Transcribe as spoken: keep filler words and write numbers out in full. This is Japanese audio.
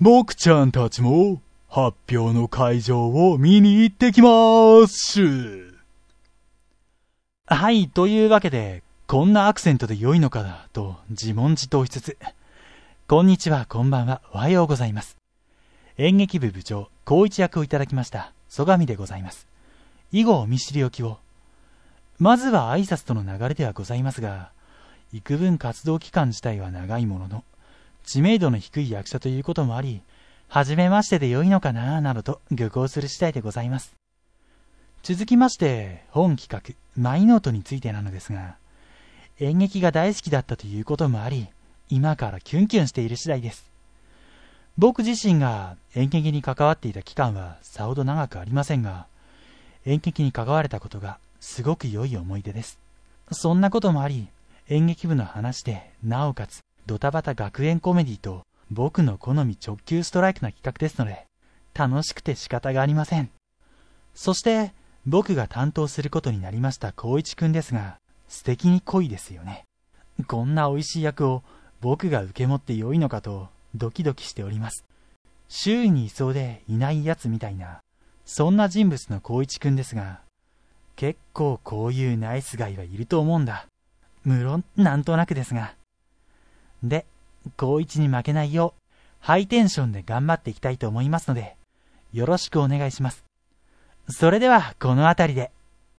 僕ちゃんたちも発表の会場を見に行ってきまーす。はい、というわけで、こんなアクセントで良いのかなと自問自答しつつ、こんにちは、こんばんは、おはようございます。演劇部部長、光一役をいただきました、曽我でございます。以後お見知りおきを。まずは挨拶との流れではございますが、幾分活動期間自体は長いものの、知名度の低い役者ということもあり、はじめましてで良いのかななどと愚行する次第でございます。続きまして、本企画、マイノートについてなのですが、演劇が大好きだったということもあり、今からキュンキュンしている次第です。僕自身が演劇に関わっていた期間はさほど長くありませんが、演劇に関われたことがすごく良い思い出です。そんなこともあり、演劇部の話で、なおかつドタバタ学園コメディと僕の好み直球ストライクな企画ですので、楽しくて仕方がありません。そして僕が担当することになりました光一くんですが、素敵に濃いですよね。こんな美味しい役を僕が受け持って良いのかとドキドキしております。周囲にいそうでいないやつみたいな、そんな人物の光一くんですが、結構こういうナイスガイはいると思うんだ。無論なんとなくですが。で、光一に負けないようハイテンションで頑張っていきたいと思いますので、よろしくお願いします。それではこのあたりで。